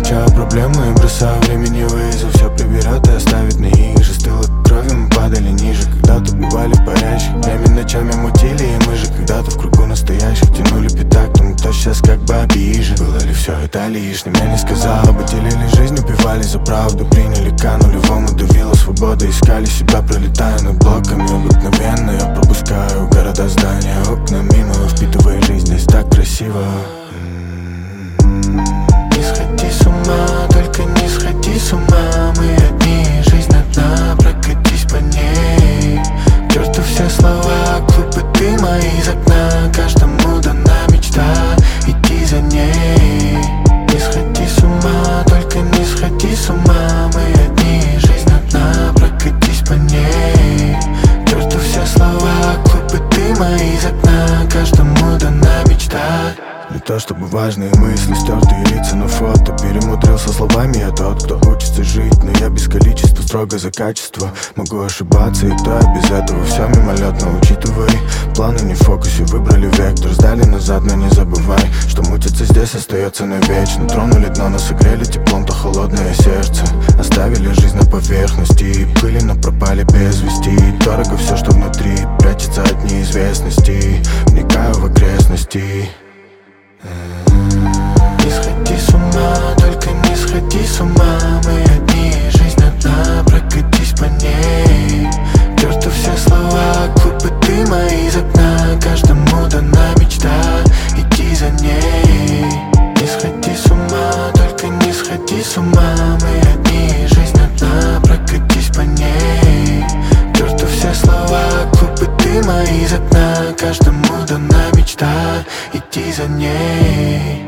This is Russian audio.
замечаю проблемы, бросаю времени вызов. Все приберет и оставит на их же. Стыло крови, мы падали ниже. Когда-то убивали парящих, днями, ночами мутили. И мы же когда-то в кругу настоящих тянули пятак, тому кто сейчас как бы обижен. Было ли все это лишним? Я не сказал, бы делили жизнь, убивали за правду. Приняли к нулевому, давила свобода. Искали себя, пролетая над блоками. Обыкновенно я пропускаю города, здания, окна мимо, впитывая жизнь, здесь так красиво. Не сходи с ума, только не сходи с ума. Мы одни, жизнь одна, прокатись по ней. К черту все слова, клубы дыма из окна. Каждому дана мечта, иди за ней. Не сходи с ума, только не сходи с ума. Мы одни, жизнь одна, прокатись по ней. К черту все слова, клубы дыма из окна. Каждому дана мечта. Не то чтобы важные мысли, стертые лица на фото. Перемудрил со словами я тот, кто учится жить. Но я без количества, строго за качество. Могу ошибаться, и кто я без этого? Все мимолетно учитывай. Планы не в фокусе, выбрали вектор. Сдали назад, но не забывай, что мутиться здесь остается навечно. Тронули дно, но согрели теплом то холодное сердце. Оставили жизнь на поверхности, и пыли, но пропали без вести. И дорого все, что внутри, прячется от неизвестности. Вникаю в окрестности. Не сходи с ума, только не сходи с ума. Мы одни, жизнь одна, прокатись по ней. К черту все слова, клубы дыма из окна. Каждому дана мечта, иди за ней. Не сходи с ума, только не сходи с ума. Мы одни, жизнь одна, прокатись по ней. К черту все слова, клубы дыма из окна. Каждому дана мечта, иди за ней.